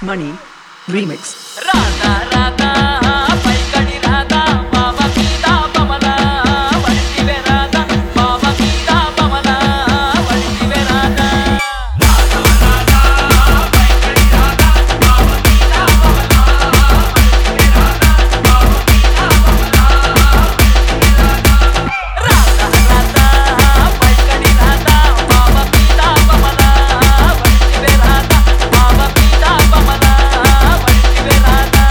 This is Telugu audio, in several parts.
Money Remix. Radha Radha Paikadi Radha Baba Geeta Pamala Vadive Radha Baba Geeta Pamala Vadive Radha Radha Radha Paikadi Radha Baba Geeta Pamala Vadive Radha Baba Geeta Pamala Vadive Radha Radha Radha Paikadi Radha Baba Geeta Pamala Vadive Radha Baba Geeta Pamala Vadive Radha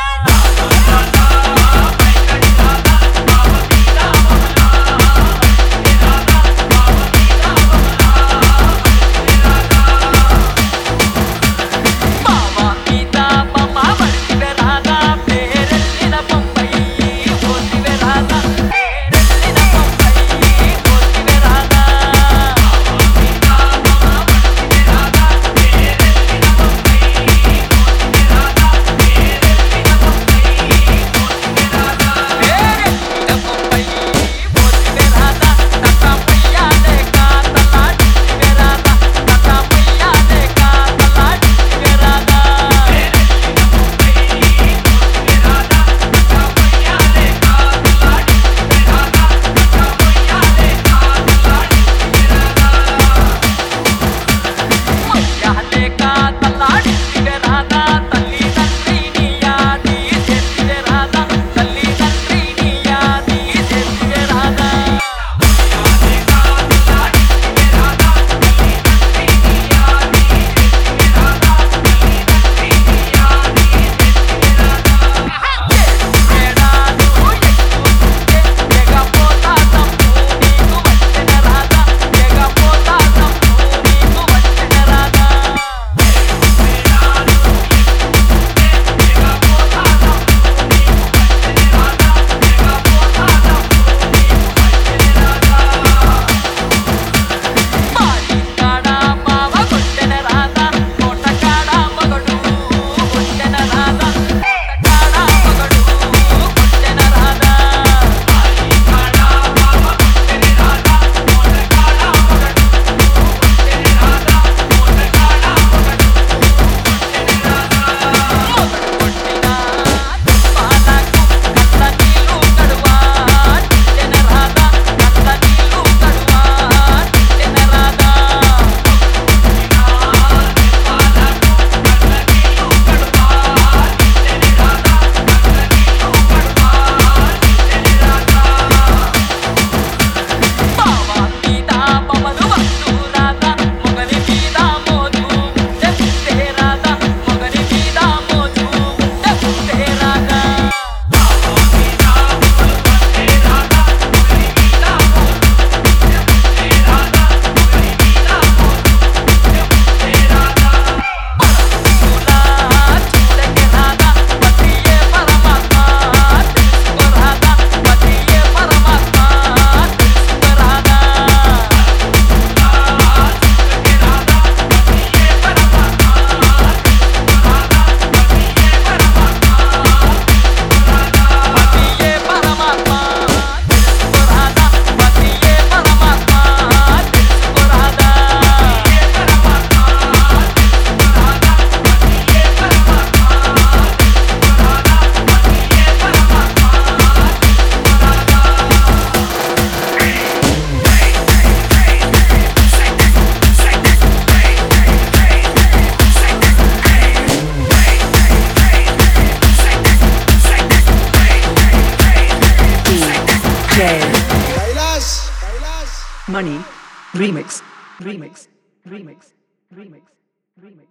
బాబా గీతా బాబా వడివే రాధా పేరెల్లిన పంపై ఓసివే రాధా పేరెల్లిన పంపై ఓసివే రాధా బాబా గీతా బాబా వడివే రాధా పేరెల్లిన పంపై ఓసివే రాధా పేరెల్లిన పంపై ఓసివే రాధా పేరెల్లిన పంపై ఓసివే రాధా తతమయ్యానే కాతలాడివే రాధా తతమయ్యానే కాతలాడివే రాధా పేరెల్లిన పంపై ఓసివే రాధా తతమయ్యానే కాతలాడివే రాధా తతమయ్యానే కాతలాడివే రాధా మయ్యానే కాతలాడివే రాధా తల్లి తండ్రిని యాది చేసివే రాధా తల్లి తండ్రిని యాది చేసివే రాధా మయ్యానే కాతలాడివే రాధా తల్లి తండ్రిని యాది చేసివే రాధా తల్లి తండ్రిని యాది చేసివే రాధా వేడాలు ఎక్కుతుంటే ఎగపోతా తప్పు నీకు వచ్చిన రాధా ఎగపోతా తప్పు నీకు వచ్చిన రాధా వేడాలు ఎక్కుతుంటే ఎగపోతా తప్పు నీకు వచ్చిన రాధా ఎగపోతా తప్పు నీకు వచ్చిన రాధా మాలికాడ మావ కొట్టెన రాధా కోటకాడ మగడు కొట్టెన రాధా కోటకాడ మగడు కొట్టెన రాధా మాలికాడ మావ కొట్టెన రాధా కోటకాడ మగడు కొట్టెన రాధా కోటకాడ మగడు కొట్టెన రాధా మగడు కొట్టిన తుప్పాలకు కళ్ళ నీళ్ళు కడువా నిట్టెన రాధా కళ్ళ నీళ్ళు కడువా నిట్టెన రాధా బావా గీతా పమలు వస్తూ రాధా మొగలి మీద మోజు ఉంటే ఉంటే రాధా మొగలి మీద మోజు ఉంటే ఉంటే రాధా బావా గీతా పమలు వస్తే రాధా మొగలి మీద మోజు ఉంటే ఉంటే రాధా మొగలి మీద మోజు ఉంటే ఉంటే రాధా పరమశివులా చూడకే రాధా పతియే పరమాత్మ తెలుసుకో రాధా పతియే పరమాత్మ తెలుసుకో రాధా చూడకే రాధా పతియే పరమాత్మ తెలుసుకో రాధా పతియే పరమాత్మ తెలుసుకో రాధా పతియే పరమాత్మ తెలుసుకో రాధా పతియే పరమాత్మ తెలుసుకో రాధా పతియే పరమాత్మ తెలుసుకో రాధా పతియే పరమాత్మ తెలుసుకో రాధా పతియే పరమాత్మ తెలుసుకో Radha DJ Kailash! Money Remix. Remix. Remix. Remix. Remix.